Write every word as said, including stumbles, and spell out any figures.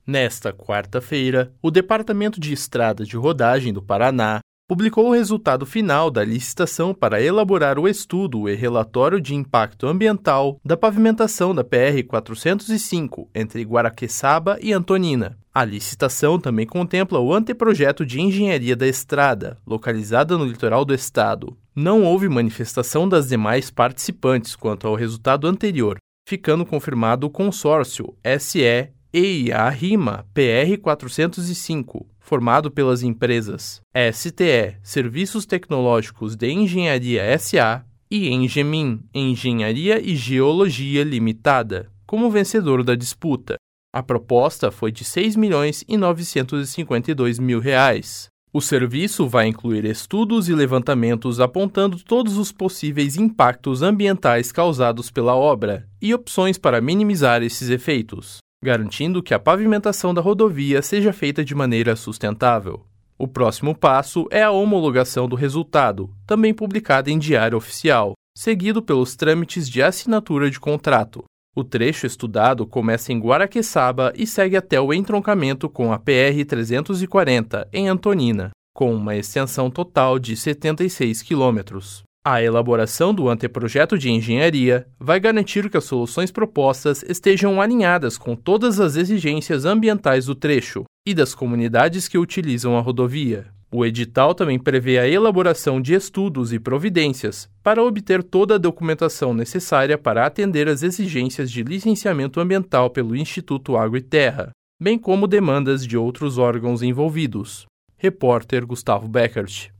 Nesta quarta-feira, o Departamento de Estradas de Rodagem do Paraná publicou o resultado final da licitação para elaborar o estudo e relatório de impacto ambiental da pavimentação da P R quatrocentos e cinco entre Guaraqueçaba e Antonina. A licitação também contempla o anteprojeto de engenharia da estrada, localizada no litoral do estado. Não houve manifestação das demais participantes quanto ao resultado anterior, ficando confirmado o consórcio S E E I A RIMA P R quatrocentos e cinco, formado pelas empresas S T E Serviços Tecnológicos de Engenharia S A e Engemin Engenharia e Geologia Limitada, como vencedor da disputa. A proposta foi de seis milhões e novecentos e cinquenta e dois mil reais. O serviço vai incluir estudos e levantamentos apontando todos os possíveis impactos ambientais causados pela obra e opções para minimizar esses efeitos, garantindo que a pavimentação da rodovia seja feita de maneira sustentável. O próximo passo é a homologação do resultado, também publicada em Diário Oficial, seguido pelos trâmites de assinatura de contrato. O trecho estudado começa em Guaraqueçaba e segue até o entroncamento com a P R trezentos e quarenta, em Antonina, com uma extensão total de setenta e seis quilômetros. A elaboração do anteprojeto de engenharia vai garantir que as soluções propostas estejam alinhadas com todas as exigências ambientais do trecho e das comunidades que utilizam a rodovia. O edital também prevê a elaboração de estudos e providências para obter toda a documentação necessária para atender às exigências de licenciamento ambiental pelo Instituto Água e Terra, bem como demandas de outros órgãos envolvidos. Repórter Gustavo Beckert.